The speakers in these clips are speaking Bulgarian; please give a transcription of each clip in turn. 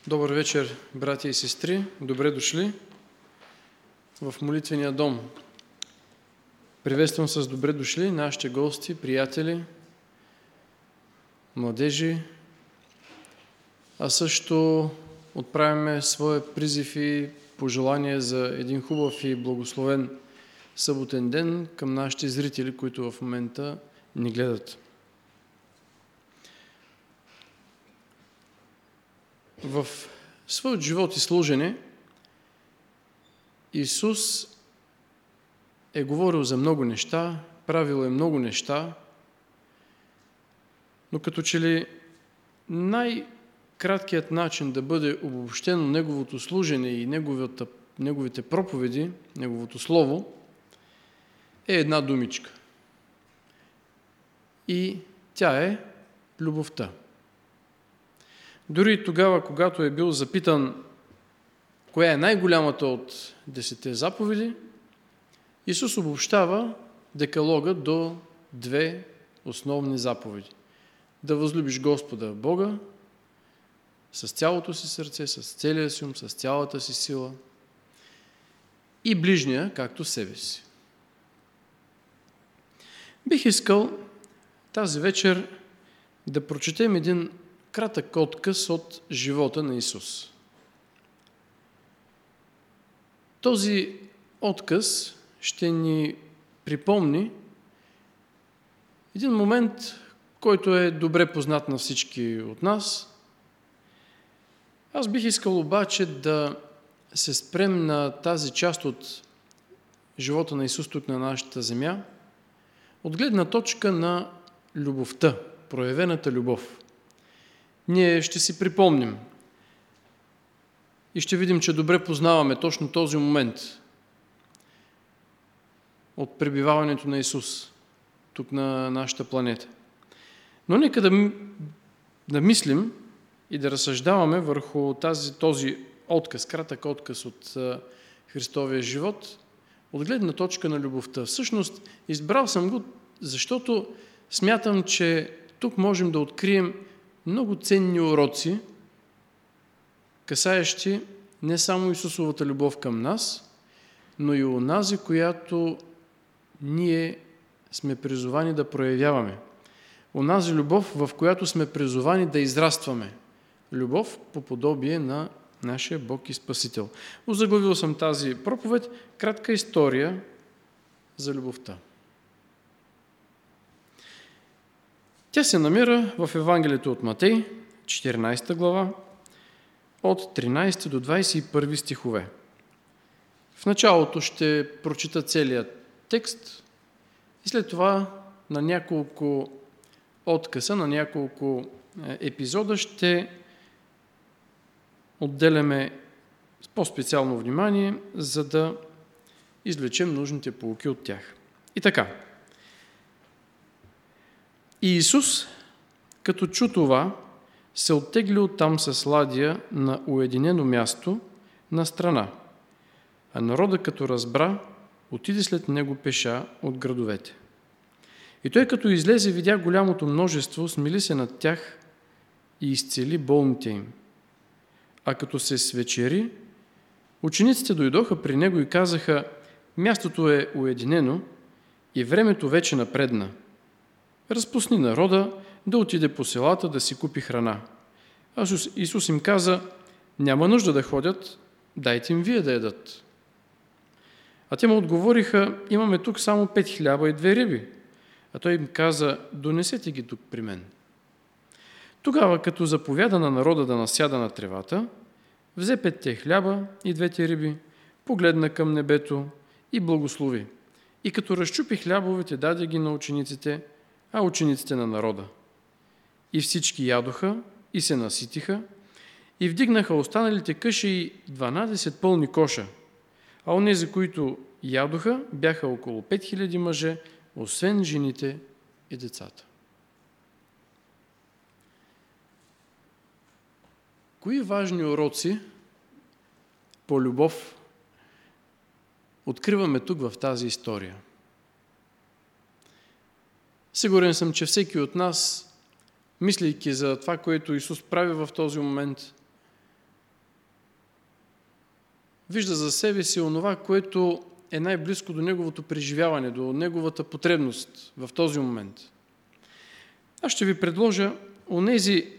Добър вечер, братя и сестри. Добре дошли в молитвения дом. Приветствам с добре дошли нашите гости, приятели, младежи, а също отправяме своя призив и пожелание за един хубав и благословен съботен ден към нашите зрители, които в момента ни гледат. В своят живот и служене Исус е говорил за много неща, правил е много неща, но като че ли най-краткият начин да бъде обобщено Неговото служене и Неговите проповеди, Неговото Слово, е една думичка. И тя е любовта. Дори тогава, когато е бил запитан коя е най-голямата от 10 заповеди, Исус обобщава декалога до 2 основни заповеди. Да възлюбиш Господа Бога с цялото си сърце, с целия си ум, с цялата си сила и ближния, както себе си. Бих искал тази вечер да прочетем един кратък откъс от живота на Исус. Този откъс ще ни припомни един момент, който е добре познат на всички от нас. Аз бих искал обаче да се спрем на тази част от живота на Исус тук на нашата земя, от гледна точка на любовта, проявената любов. Ние ще си припомним и ще видим, че добре познаваме точно този момент от пребиваването на Исус тук на нашата планета. Но нека да мислим и да разсъждаваме върху този отказ, кратък отказ от Христовия живот, от гледна точка на любовта. Всъщност, избрал съм го, защото смятам, че тук можем да открием много ценни уроци, касаещи не само Исусовата любов към нас, но и онази, която ние сме призовани да проявяваме. Онази любов, в която сме призовани да израстваме. Любов по подобие на нашия Бог и Спасител. Озаглавил съм тази проповед кратка история за любовта. Тя се намира в Евангелието от Матей, 14 глава, от 13 до 21 стихове. В началото ще прочита целият текст и след това на няколко откъса, на няколко епизода ще отделяме по-специално внимание, за да извлечем нужните поуки от тях. И така. И Исус, като чу това, се оттегли оттам с ладия на уединено място на страна, а народа, като разбра, отиде след него пеша от градовете. И той, като излезе, видя голямото множество, смили се над тях и изцели болните им. А като се свечери, учениците дойдоха при него и казаха: мястото е уединено и времето вече напредна. Разпусни народа да отиде по селата да си купи храна. А Исус им каза: няма нужда да ходят, дайте им вие да ядат. А те му отговориха: имаме тук само 5 хляба и 2 риби. А той им каза: донесете ги тук при мен. Тогава, като заповяда на народа да насяда на тревата, взе 5 хляба и 2 риби, погледна към небето и благослови. И като разчупи хлябовете, даде ги на учениците, а учениците на народа. И всички ядоха и се наситиха и вдигнаха останалите къши 12 пълни коша, а онези, които ядоха, бяха около 5000 мъже, освен жените и децата. Кои важни уроци по любов откриваме тук в тази история? Сигурен съм, че всеки от нас, мислейки за това, което Исус прави в този момент, вижда за себе си онова, което е най-близко до неговото преживяване, до неговата потребност в този момент. Аз ще ви предложа онези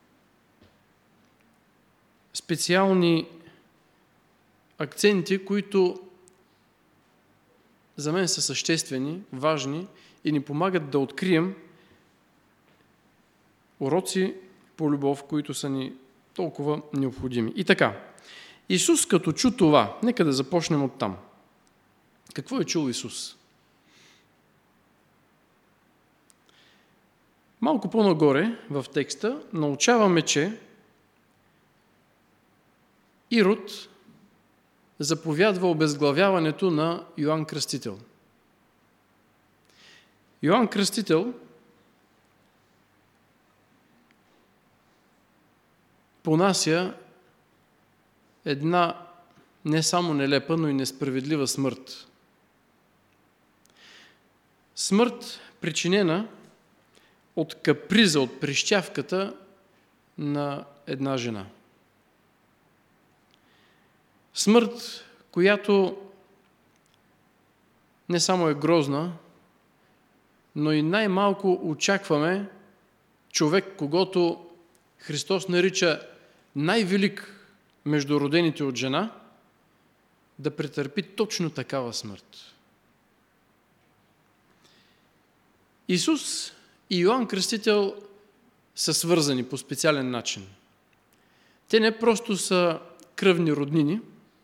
специални акценти, които за мен са съществени, важни и ни помагат да открием уроци по любов, които са ни толкова необходими. И така, Исус като чу това, нека да започнем от там. Какво е чул Исус? Малко по-нагоре в текста научаваме, че Ирод заповядва обезглавяването на Йоан Кръстител. Йоан Кръстител понася една не само нелепа, но и несправедлива смърт. Смърт, причинена от каприза, от прищявката на една жена. Смърт, която не само е грозна, но и най-малко очакваме човек, когото Христос нарича най-велик между родените от жена, да претърпи точно такава смърт. Исус и Йоан Кръстител са свързани по специален начин. Те не просто са кръвни роднини.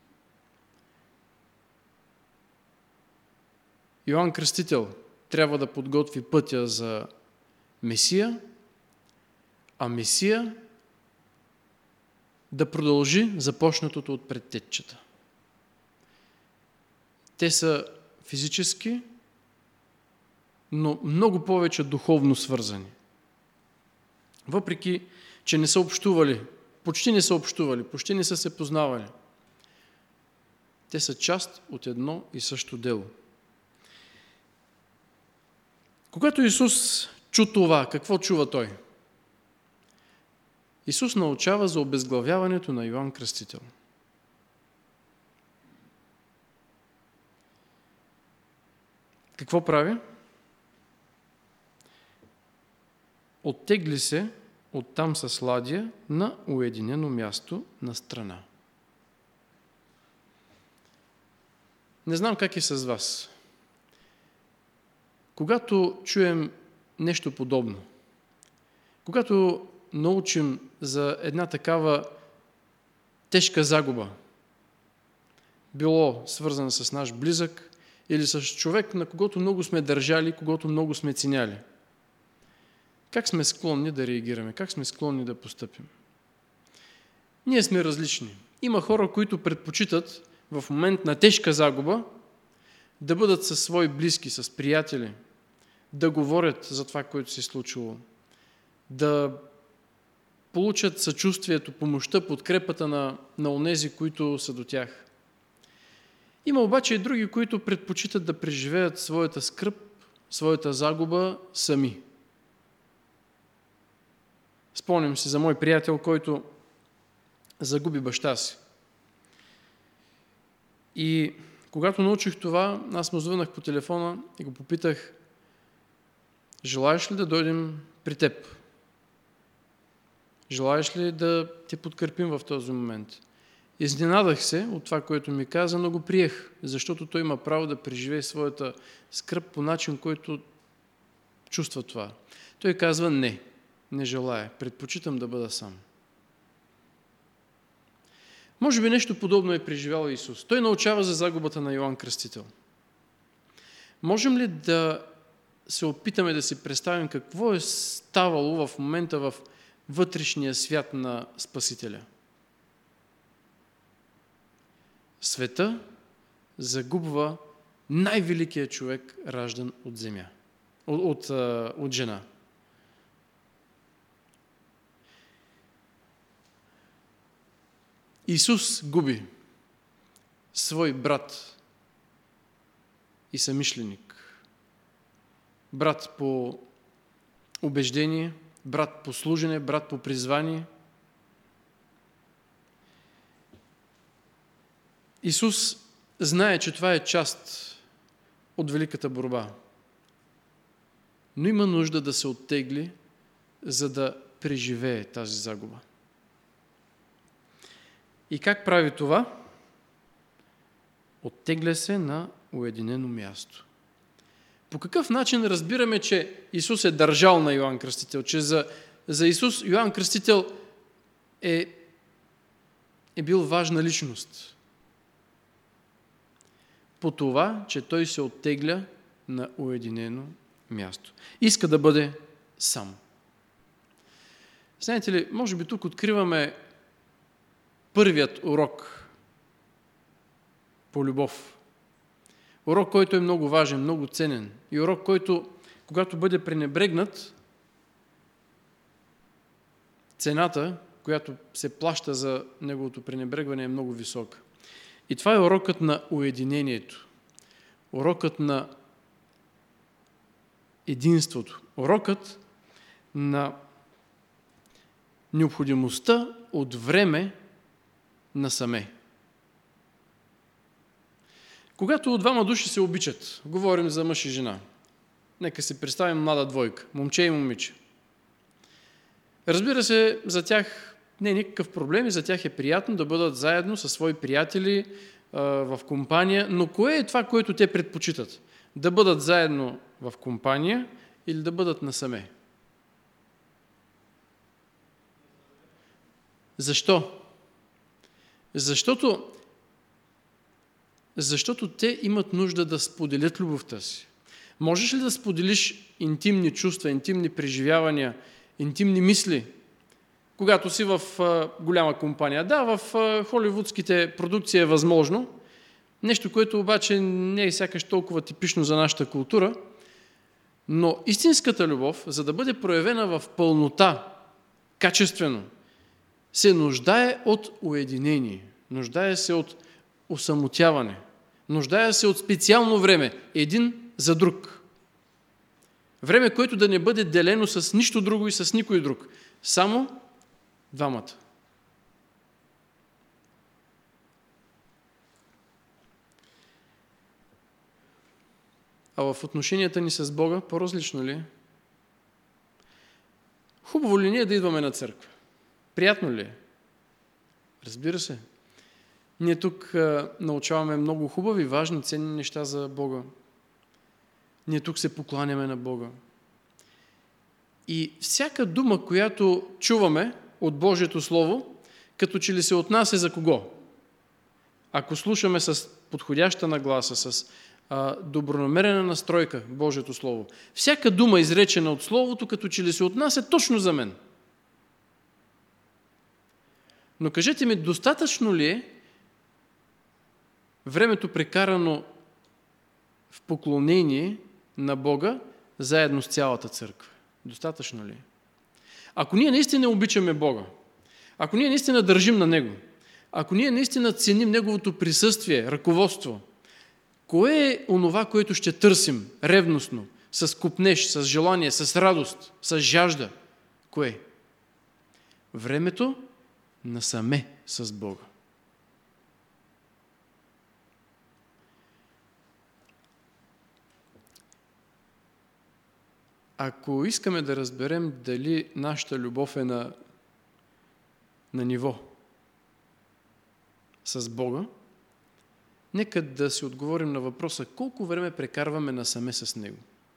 Йоан Кръстител трябва да подготви пътя за Месия, а Месия да продължи започнатото от предтечата. Те са физически, но много повече духовно свързани. Въпреки, че не са общували, почти не са се познавали. Те са част от едно и също дело. Когато Исус чу това, какво чува Той? Исус научава за обезглавяването на Йоан Кръстител. Какво прави? Оттегли се оттам с ладия на уединено място на страна. Не знам как е с вас. Когато чуем нещо подобно, когато научим за една такава тежка загуба, било свързана с наш близък или с човек, на когото много сме държали, когото много сме ценяли, как сме склонни да реагираме, как сме склонни да постъпим? Ние сме различни. Има хора, които предпочитат в момент на тежка загуба да бъдат със свои близки, с приятели, да говорят за това, което се е случило, да получат съчувствието, помощта, подкрепата на онези, които са до тях. Има обаче и други, които предпочитат да преживеят своята скръб, своята загуба сами. Спомням си за мой приятел, който загуби баща си. И когато научих това, аз му звънах по телефона и го попитах: желаеш ли да дойдем при теб? Желаеш ли да те подкрепим в този момент? Изненадах се от това, което ми каза, но го приех, защото той има право да преживее своята скръб по начин, който чувства това. Той казва: не желая, предпочитам да бъда сам. Може би нещо подобно е преживял Исус. Той научава за загубата на Йоан Кръстител. Можем ли да се опитаме да си представим какво е ставало в момента в вътрешния свят на Спасителя? Света загубва най-великият човек, раждан от земя, от жена. Исус губи свой брат и съмишленик. Брат по убеждение, брат по служене, брат по призвание. Исус знае, че това е част от великата борба. Но има нужда да се оттегли, за да преживее тази загуба. И как прави това? Оттегля се на уединено място. По какъв начин разбираме, че Исус е държал на Йоан Кръстител? Че за Исус Йоан Кръстител е бил важна личност? По това, че той се оттегля на уединено място. Иска да бъде сам. Знаете ли, може би тук откриваме първият урок по любов. Урок, който е много важен, много ценен. И урок, който, когато бъде пренебрегнат, цената, която се плаща за неговото пренебрегване, е много висока. И това е урокът на уединението. Урокът на единството. Урокът на необходимостта от време насаме. Когато двама души се обичат, говорим за мъж и жена. Нека си представим млада двойка, момче и момиче. Разбира се, за тях не е никакъв проблем и за тях е приятно да бъдат заедно със свои приятели в компания, но кое е това, което те предпочитат? Да бъдат заедно в компания или да бъдат насаме? Защо? Защото те имат нужда да споделят любовта си. Можеш ли да споделиш интимни чувства, интимни преживявания, интимни мисли, когато си в голяма компания? Да, в холивудските продукции е възможно. Нещо, което обаче не е сякаш толкова типично за нашата култура. Но истинската любов, за да бъде проявена в пълнота, качествено, се нуждае от уединение, нуждае се от осамотяване, нуждае се от специално време, един за друг. Време, което да не бъде делено с нищо друго и с никой друг. Само двамата. А в отношенията ни с Бога по-различно ли? Хубаво ли ни е да идваме на църква? Приятно ли е? Разбира се. Ние тук научаваме много хубави, важни, ценни неща за Бога. Ние тук се покланяме на Бога. И всяка дума, която чуваме от Божието Слово, като че ли се отнася за кого? Ако слушаме с подходяща нагласа, с добронамерена настройка Божието Слово, всяка дума, изречена от Словото, като че ли се отнася точно за мен. Но кажете ми, достатъчно ли е времето прекарано в поклонение на Бога заедно с цялата църква? Достатъчно ли е? Ако ние наистина обичаме Бога, ако ние наистина държим на Него, ако ние наистина ценим Неговото присъствие, ръководство, кое е онова, което ще търсим ревностно, с купнеж, с желание, с радост, с жажда? Кое? Времето насаме с Бога. Ако искаме да разберем дали нашата любов е на ниво с Бога, нека да си отговорим на въпроса колко време прекарваме насаме с Него.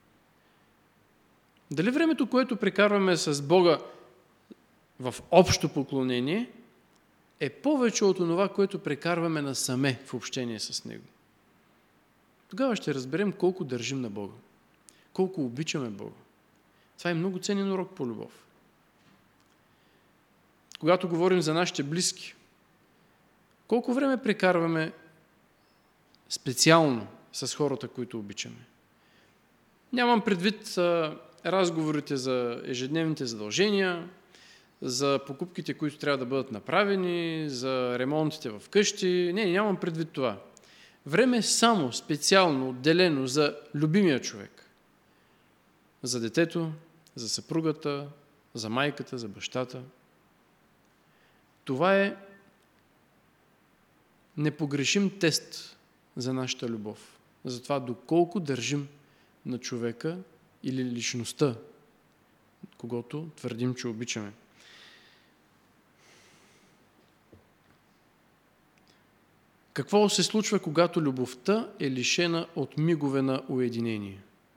Дали времето, което прекарваме с Бога в общо поклонение, е повече от това, което прекарваме насаме в общение с Него. Тогава ще разберем колко държим на Бога, колко обичаме Бога. Това е много ценен урок по любов. Когато говорим за нашите близки, колко време прекарваме специално с хората, които обичаме? Нямам предвид разговорите за ежедневните задължения, за покупките, които трябва да бъдат направени, за ремонтите в къщи. Нямам предвид това. Време само, специално, отделено за любимия човек. За детето, за съпругата, за майката, за бащата. Това е непогрешим тест за нашата любов. За това доколко държим на човека или личността, когото твърдим, че обичаме. Какво се случва, когато любовта е лишена от мигове на уединение?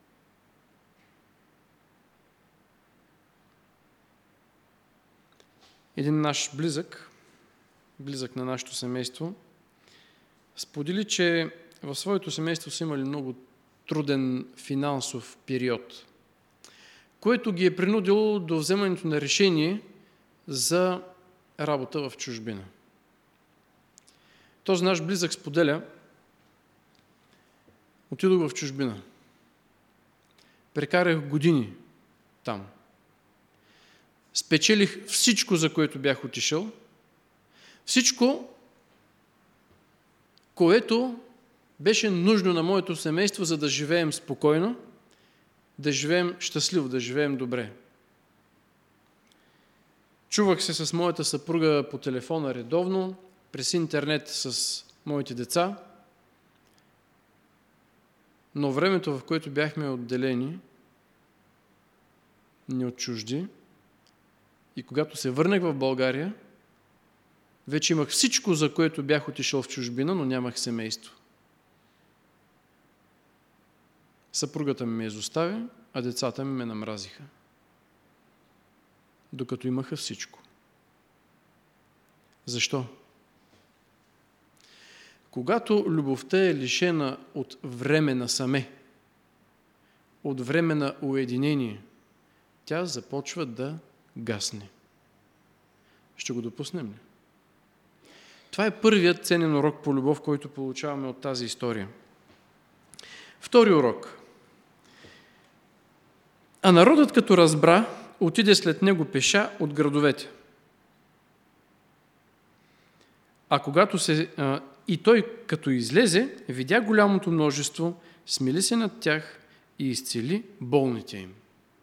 Един наш близък на нашето семейство, сподели, че в своето семейство са имали много труден финансов период, което ги е принудило до вземането на решение за работа в чужбина. Този наш близък споделя: отидох в чужбина. Прекарах години там. Спечелих всичко, за което бях отишъл. Всичко, което беше нужно на моето семейство, за да живеем спокойно, да живеем щастливо, да живеем добре. Чувах се с моята съпруга по телефона редовно, през интернет с моите деца, но времето, в което бяхме отделени, ни от чужди, и когато се върнах в България, вече имах всичко, за което бях отишъл в чужбина, но нямах семейство. Съпругата ми ме изостави, а децата ми ме намразиха, докато имаха всичко. Защо? Когато любовта е лишена от време насаме, от време на уединение, тя започва да гасне. Ще го допуснем ли? Това е първият ценен урок по любов, който получаваме от тази история. Втори урок. А народът, като разбра, отиде след него пеша от градовете. И той, като излезе, видя голямото множество, смили се над тях и изцели болните им.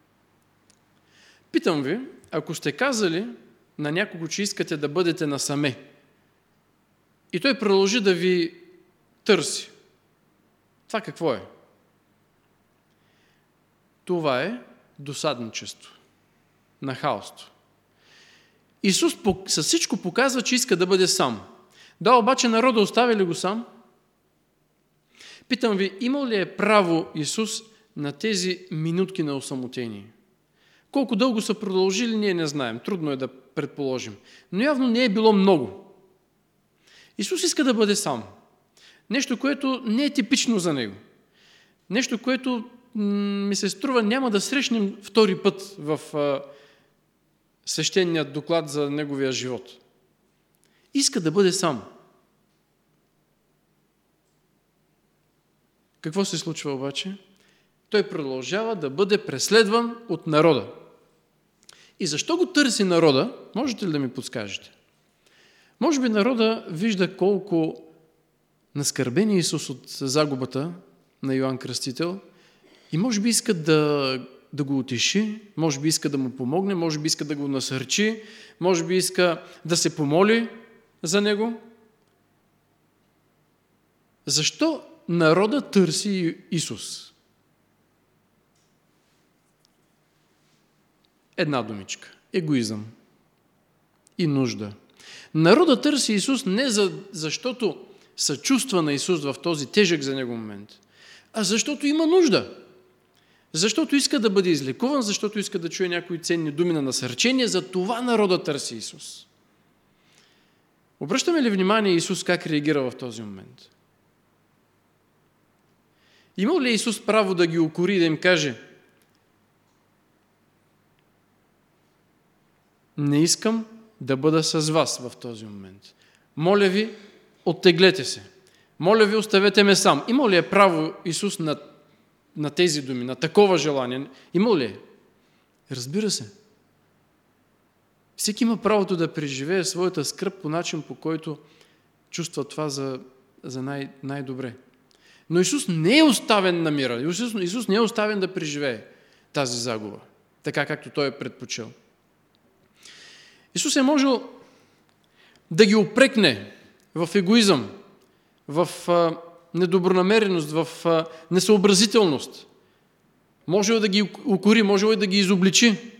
Питам ви, ако сте казали на някого, че искате да бъдете насаме, и той продължи да ви търси, това какво е? Това е досадничество, нахалство. Исус със всичко показва, че иска да бъде сам. Да, обаче народа остави ли го сам? Питам ви, имал ли е право Исус на тези минутки на осамотение? Колко дълго са продължили, ние не знаем. Трудно е да предположим. Но явно не е било много. Исус иска да бъде сам. Нещо, което не е типично за Него. Нещо, което ми се струва няма да срещнем втори път в свещеният доклад за Неговия живот. Иска да бъде сам. Какво се случва обаче? Той продължава да бъде преследван от народа. И защо го търси народа? Можете ли да ми подскажете? Може би народа вижда колко наскърбен е Исус от загубата на Йоан Кръстител и може би иска да го утеши, може би иска да му помогне, може би иска да го насърчи, може би иска да се помоли за него. Защо народа търси Исус? Една думичка. Егоизъм и нужда. Народа търси Исус не защото съчувства на Исус в този тежък за него момент, а защото има нужда. Защото иска да бъде излекуван, защото иска да чуе някои ценни думи на насърчение, за това народа търси Исус. Обръщаме ли внимание Исус как реагира в този момент? Имал ли Исус право да ги укори и да им каже: не искам да бъда с вас в този момент. Моля ви, оттеглете се. Моля ви, оставете ме сам. Имал ли е право Исус на тези думи, на такова желание? Имал ли е? Разбира се. Всеки има правото да преживее своята скръб по начин, по който чувства това за най-добре. Но Исус не е оставен на мира. Исус не е оставен да преживее тази загуба, така както Той е предпочел. Исус е можел да ги упрекне в егоизъм, в недобронамереност, в несъобразителност. Можел да ги укори, можел да ги изобличи.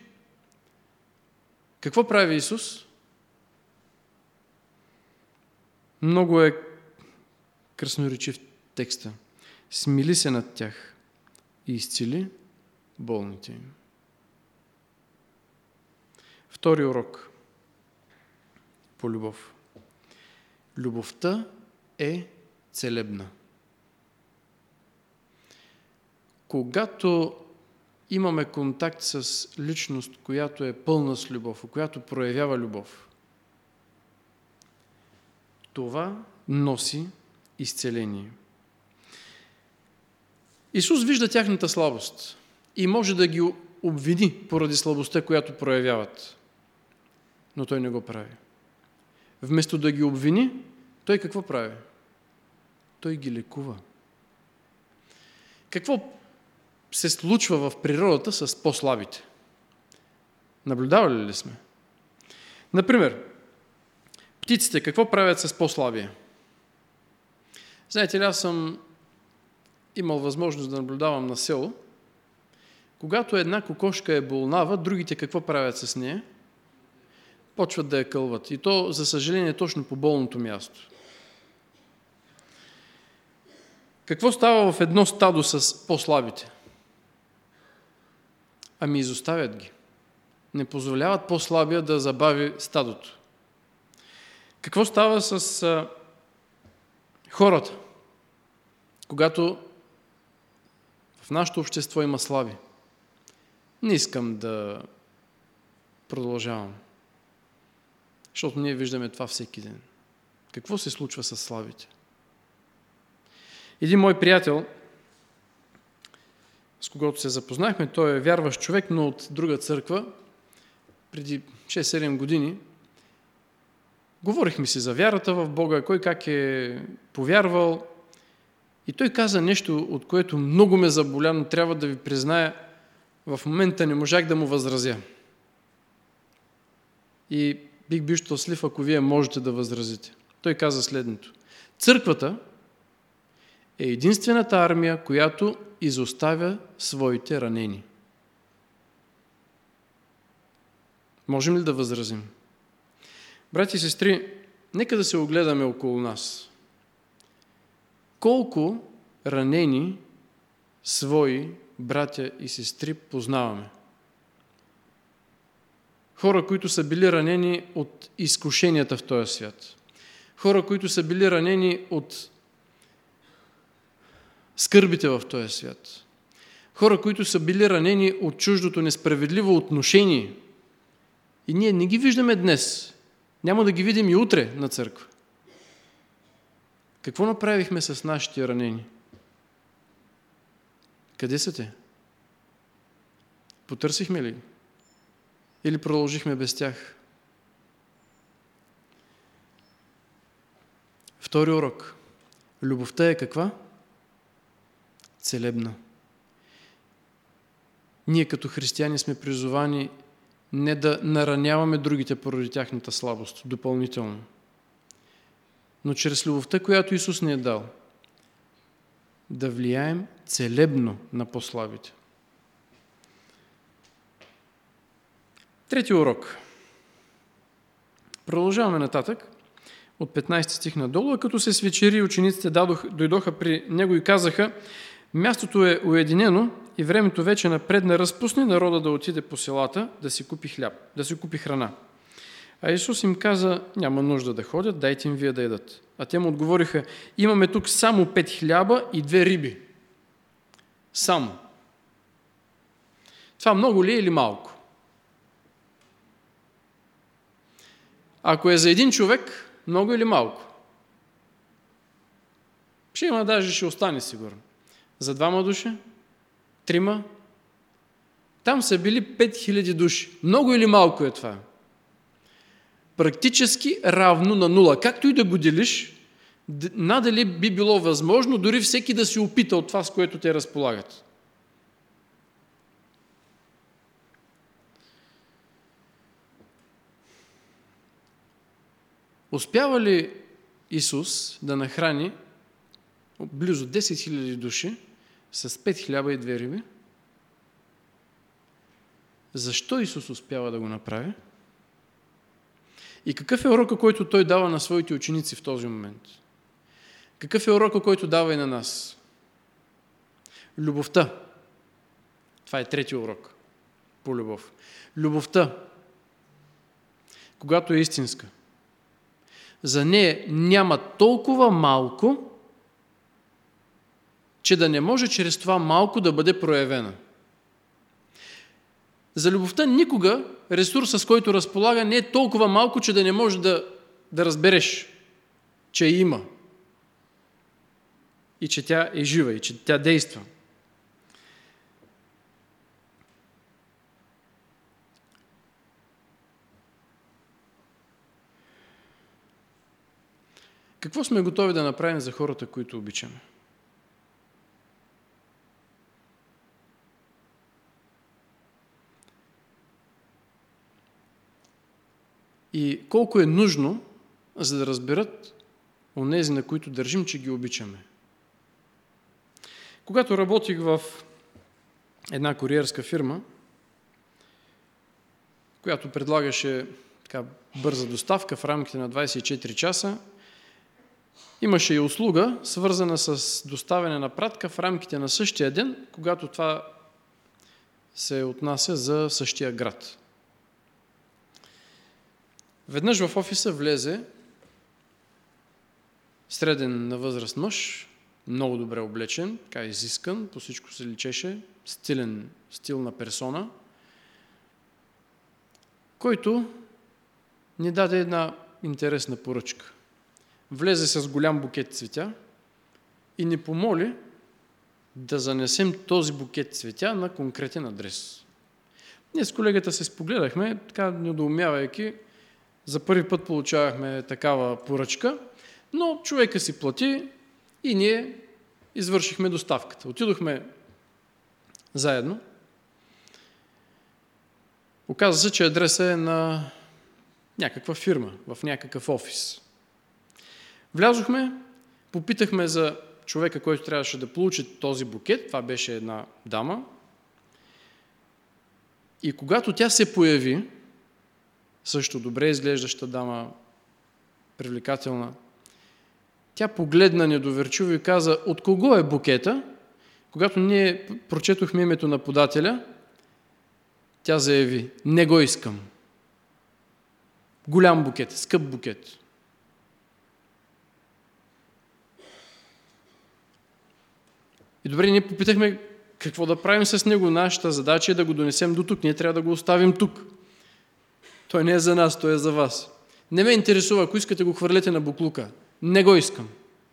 Какво прави Исус? Много е красноречив текста. Смили се над тях и изцели болните им. Втори урок по любов. Любовта е целебна. Когато имаме контакт с личност, която е пълна с любов, която проявява любов, това носи изцеление. Исус вижда тяхната слабост и може да ги обвини поради слабостта, която проявяват. Но Той не го прави. Вместо да ги обвини, Той какво прави? Той ги лекува. Какво се случва в природата с по-слабите? Наблюдавали ли сме? Например, птиците какво правят с по-слабия? Знаете ли, аз съм имал възможност да наблюдавам на село. Когато една кокошка е болнава, другите какво правят с нея? Почват да я кълват. И то, за съжаление, точно по болното място. Какво става в едно стадо с по-слабите? Ами изоставят ги. Не позволяват по-слабия да забави стадото. Какво става с хората, когато в нашето общество има слаби? Не искам да продължавам, защото ние виждаме това всеки ден. Какво се случва с слабите? Един мой приятел, с когото се запознахме, той е вярващ човек, но от друга църква, преди 6-7 години, говорихме си за вярата в Бога, кой как е повярвал, и той каза нещо, от което много ме заболя, но трябва да ви призная, в момента не можах да му възразя. И бих бил щастлив, ако вие можете да възразите. Той каза следното. Църквата е единствената армия, която изоставя своите ранени. Можем ли да възразим? Брати и сестри, нека да се огледаме около нас. Колко ранени свои братя и сестри познаваме? Хора, които са били ранени от изкушенията в този свят. Хора, които са били ранени от скърбите в този свят. Хора, които са били ранени от чуждото несправедливо отношение. И ние не ги виждаме днес. Няма да ги видим и утре на църква. Какво направихме с нашите ранени? Къде са те? Потърсихме ли? Или продължихме без тях? Втори урок. Любовта е каква? Целебна. Ние като християни сме призовани не да нараняваме другите поради тяхната слабост допълнително, но чрез любовта, която Исус ни е дал, да влияем целебно на по-слабите. Трети урок. Продължаваме нататък от 15 стих надолу, а като се свечери, учениците дойдоха при него и казаха: мястото е уединено и времето вече напредна, разпусни народа да отиде по селата да си купи хляб, да си купи храна. А Исус им каза: няма нужда да ходят, дайте им вие да ядат. А те му отговориха: имаме тук само 5 хляба и 2 риби. Само. Това много ли е или малко? Ако е за един човек, много или малко? Ще има, даже ще остане сигурно. За 2 души? 3? Там са били 5000 души. Много или малко е това? Практически равно на 0. Както и да го делиш, надали би било възможно дори всеки да си опита от това, с което те разполагат. Успява ли Исус да нахрани близо 10 000 души с 5 хляба и 2 риби. Защо Исус успява да го направи? И какъв е урока, който Той дава на своите ученици в този момент? Какъв е урока, който дава и на нас? Любовта. Това е третия урок по любов. Любовта, когато е истинска, за нея няма толкова малко, че да не може чрез това малко да бъде проявена. За любовта никога ресурса, с който разполага, не е толкова малко, че да не можеш да разбереш, че има и че тя е жива и че тя действа. Какво сме готови да направим за хората, които обичаме? И колко е нужно, за да разберат онези, на които държим, че ги обичаме. Когато работих в една куриерска фирма, която предлагаше така бърза доставка в рамките на 24 часа, имаше и услуга, свързана с доставяне на пратка в рамките на същия ден, когато това се отнася за същия град. Веднъж в офиса влезе среден на възраст мъж, много добре облечен, така изискан, по всичко се личеше, стилна персона, който ни даде една интересна поръчка. Влезе с голям букет цветя и ни помоли да занесем този букет цветя на конкретен адрес. Ние с колегата се спогледахме, така недоумявайки, за първи път получавахме такава поръчка, но човека си плати и ние извършихме доставката. Отидохме заедно. Оказва се, че адресът е на някаква фирма, в някакъв офис. Влязохме, попитахме за човека, който трябваше да получи този букет. Това беше една дама. И когато тя се появи, също добре изглеждаща дама, привлекателна, тя погледна недоверчиво и каза: от кого е букета? Когато ние прочетохме името на подателя, тя заяви: не го искам. Голям букет, скъп букет. И добре, ние попитахме какво да правим с него. Нашата задача е да го донесем до тук. Ние трябва да го оставим тук. Той не е за нас, той е за вас. Не ме интересува, ако искате го хвърлете на буклука. Не го искам.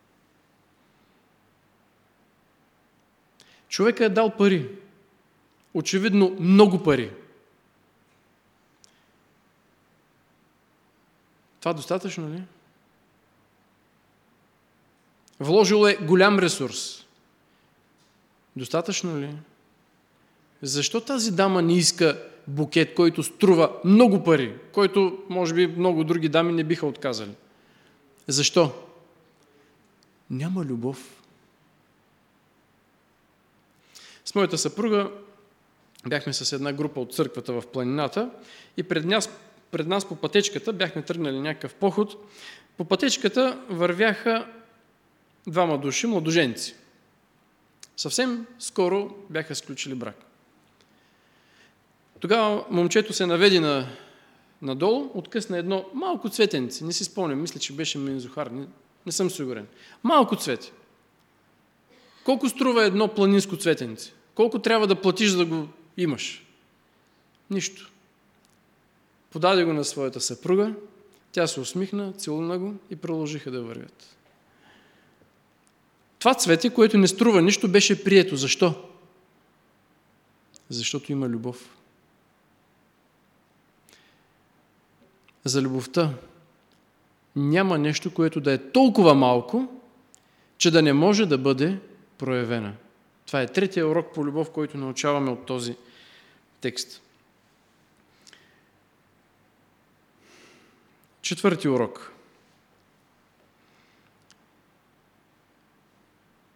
Човекът е дал пари. Очевидно много пари. Това достатъчно ли? Вложил е голям ресурс. Достатъчно ли? Защо тази дама не иска букет, който струва много пари, който може би много други дами не биха отказали? Защо? Няма любов. С моята съпруга бяхме с една група от църквата в планината и пред нас по пътечката бяхме тръгнали някакъв поход. По пътечката вървяха двама души, младоженци. Съвсем скоро бяха сключили брак. Тогава момчето се наведи надолу, откъсна едно малко цветенце. Не си спомням, мисля, че беше мензухар, не съм сигурен. Малко цвете. Колко струва едно планинско цветенце? Колко трябва да платиш, за да го имаш? Нищо. Подаде го на своята съпруга, тя се усмихна, целуна го и продължиха да вървят. Това цвете, което не струва нищо, беше прието. Защо? Защото има любов. За любовта няма нещо, което да е толкова малко, че да не може да бъде проявена. Това е третия урок по любов, който научаваме от този текст. Четвърти урок.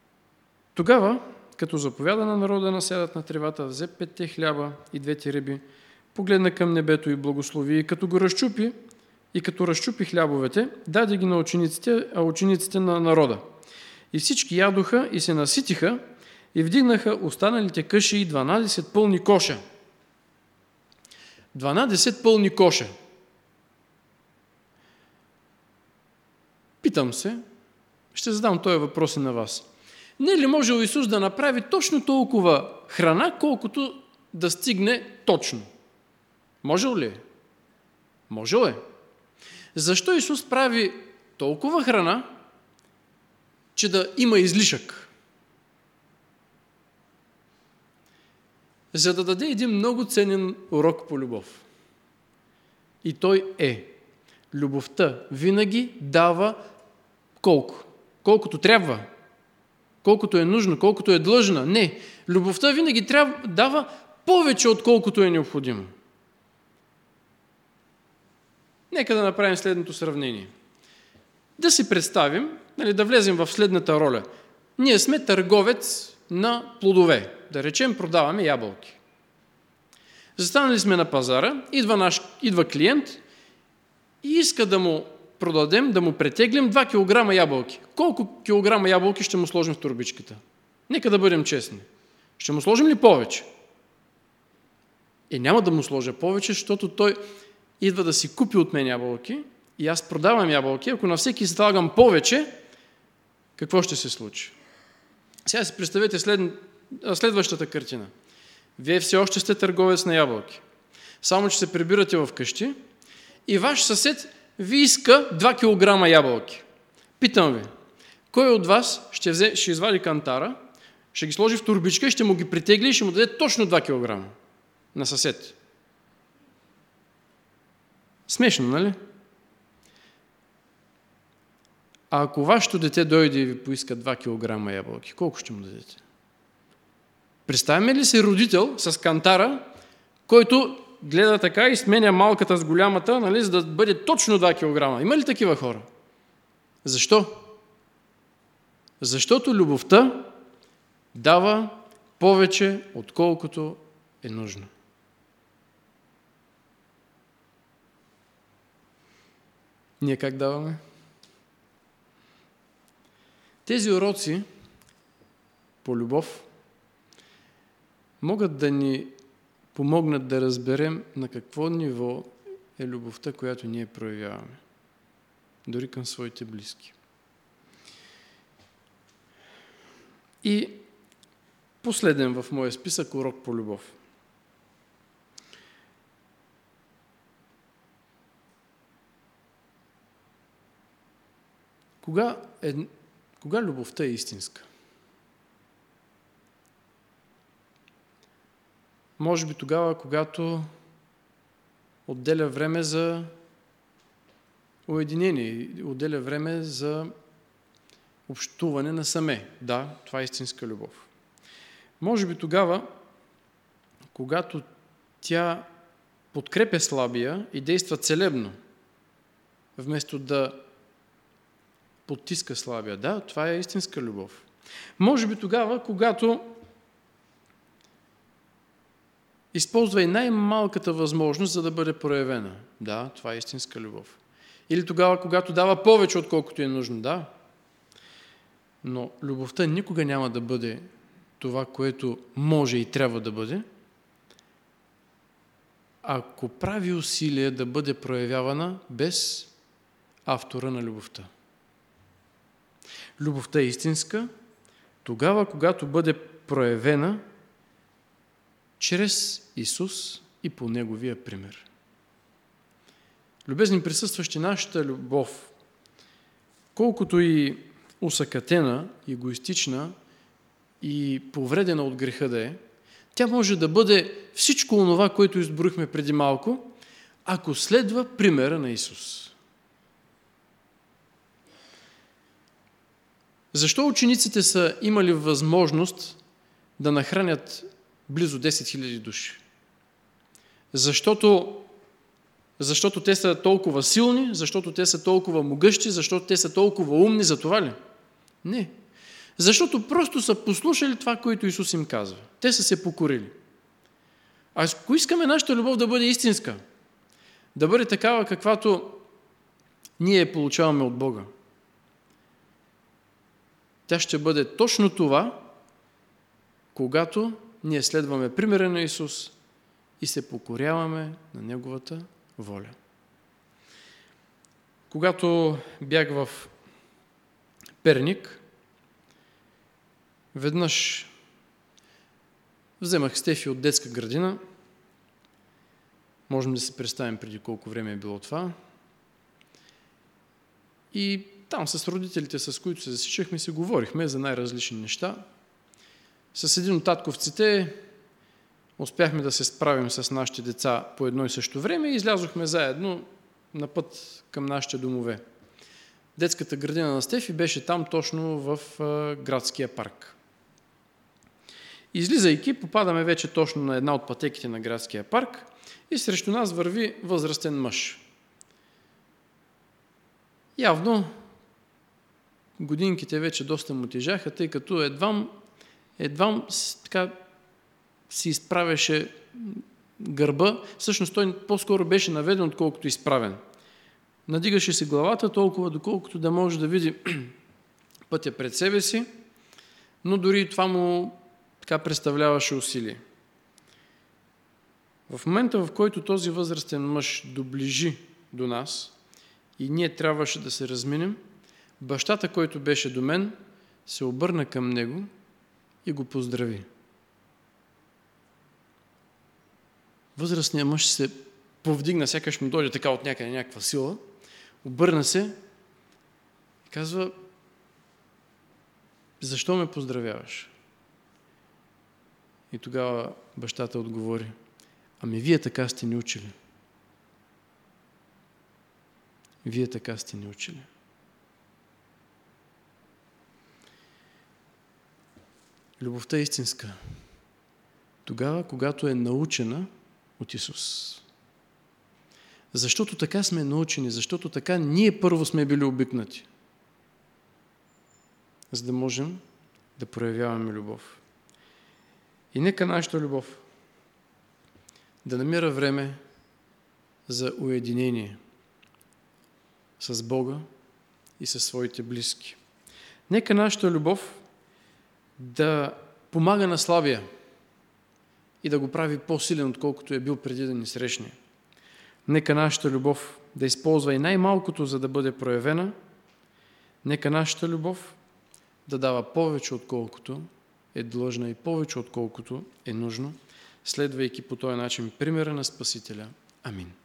Тогава, като заповяда на народа да сядат на тревата, взе 5 хляба и 2 риби, погледна към небето и благослови, и като разчупи хлябовете, даде ги на учениците, а учениците на народа. И всички ядоха и се наситиха, и вдигнаха останалите къши и 12 пълни коша. 12 пълни коша. Питам се, ще задам този въпрос и на вас. Не е ли можел Исус да направи точно толкова храна, колкото да стигне точно? Можел ли? Можел е. Защо Исус прави толкова храна, че да има излишък? За да даде един много ценен урок по любов. И той е: любовта винаги дава колко? Колкото трябва. Колкото е нужно, колкото е длъжна. Не. Любовта винаги дава повече, отколкото е необходимо. Нека да направим следното сравнение. Да си представим, да влезем в следната роля. Ние сме търговец на плодове. Да речем, продаваме ябълки. Застанали сме на пазара, идва клиент и иска да му продадем, да му претеглим 2 кг ябълки. Колко килограма ябълки ще му сложим в турбичката? Нека да бъдем честни. Ще му сложим ли повече? Няма да му сложа повече, защото той идва да си купи от мен ябълки и аз продавам ябълки. Ако на всеки слагам повече, какво ще се случи? Сега си представете следващата картина. Вие все още сте търговец на ябълки. Само, че се прибирате в къщи и ваш съсед ви иска 2 кг ябълки. Питам ви, кой от вас ще извади кантара, ще ги сложи в турбичка и ще му ги притегли и ще му даде точно 2 кг на съсед? Смешно, нали? А ако вашето дете дойде и ви поиска 2 кг ябълки, колко ще му дадете? Представяме ли си родител с кантара, който гледа така и сменя малката с голямата, за да бъде точно 2 кг? Има ли такива хора? Защо? Защото любовта дава повече, отколкото е нужно. Ние как даваме? Тези уроци по любов могат да ни помогнат да разберем на какво ниво е любовта, която ние проявяваме. Дори към своите близки. И последен в моя списък урок по любов. Кога любовта е истинска? Може би тогава, когато отделя време за уединение, отделя време за общуване насаме. Да, това е истинска любов. Може би тогава, когато тя подкрепя слабия и действа целебно, вместо да потиска слабия. Да, това е истинска любов. Може би тогава, когато използва и най-малката възможност, за да бъде проявена. Да, това е истинска любов. Или тогава, когато дава повече, отколкото е нужно. Да. Но любовта никога няма да бъде това, което може и трябва да бъде, ако прави усилие да бъде проявявана без автора на любовта. Любовта е истинска тогава, когато бъде проявена чрез Исус и по Неговия пример. Любезни присъстващи, нашата любов, колкото и усъкатена, егоистична и повредена от греха да е, тя може да бъде всичко онова, което изброихме преди малко, ако следва примера на Исус. Защо учениците са имали възможност да нахранят близо 10 000 души? Защото те са толкова силни, защото те са толкова могъщи, защото те са толкова умни, за това ли? Не. Защото просто са послушали това, което Исус им казва. Те са се покорили. А ако искаме нашата любов да бъде истинска, да бъде такава, каквато ние получаваме от Бога, тя ще бъде точно това, когато ние следваме примера на Исус и се покоряваме на Неговата воля. Когато бях в Перник, веднъж вземах Стефи от детска градина. Можем да се представим преди колко време е било това. И там с родителите, с които се засичахме, си говорихме за най-различни неща. С един от татковците успяхме да се справим с нашите деца по едно и също време и излязохме заедно на път към нашите домове. Детската градина на Стефи беше там точно в градския парк. Излизайки, попадаме вече точно на една от пътеките на градския парк и срещу нас върви възрастен мъж. Явно годинките вече доста му тежаха, тъй като едвам така си изправяше гърба. Всъщност той по-скоро беше наведен, отколкото изправен. Надигаше си главата толкова, доколкото да може да види пътя пред себе си, но дори и това му така представляваше усилие. В момента, в който този възрастен мъж доближи до нас и ние трябваше да се разминем, бащата, който беше до мен, се обърна към него и го поздрави. Възрастният мъж се повдигна, сякаш му дойде така от някъде някаква сила, обърна се и казва: защо ме поздравяваш? И тогава бащата отговори: ами вие така сте ни учили. Вие така сте ни учили. Любовта е истинска тогава, когато е научена от Исус. Защото така сме научени, защото така ние първо сме били обикнати, за да можем да проявяваме любов. И нека нашата любов да намира време за уединение с Бога и със своите близки. Нека нашата любов да помага на слабия и да го прави по-силен, отколкото е бил преди да ни срещне. Нека нашата любов да използва и най-малкото, за да бъде проявена. Нека нашата любов да дава повече, отколкото е длъжна, и повече, отколкото е нужно, следвайки по този начин примера на Спасителя. Амин.